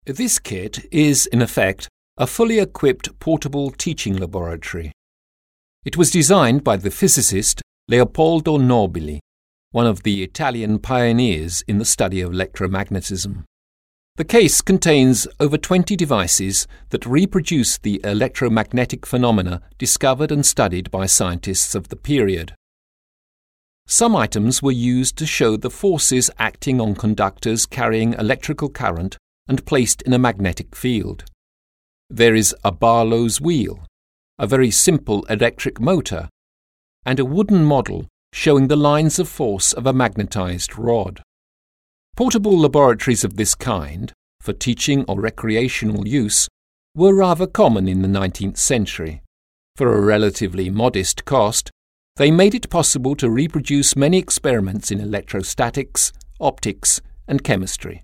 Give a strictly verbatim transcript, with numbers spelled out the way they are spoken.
This kit is, in effect, a fully equipped portable teaching laboratory. It was designed by the physicist Leopoldo Nobili, one of the Italian pioneers in the study of electromagnetism. The case contains over twenty devices that reproduce the electromagnetic phenomena discovered and studied by scientists of the period. Some items were used to show the forces acting on conductors carrying electrical current and placed in a magnetic field. There is a Barlow's wheel, a very simple electric motor, and a wooden model showing the lines of force of a magnetized rod. Portable laboratories of this kind, for teaching or recreational use, were rather common in the nineteenth century. For a relatively modest cost, they made it possible to reproduce many experiments in electrostatics, optics, and chemistry.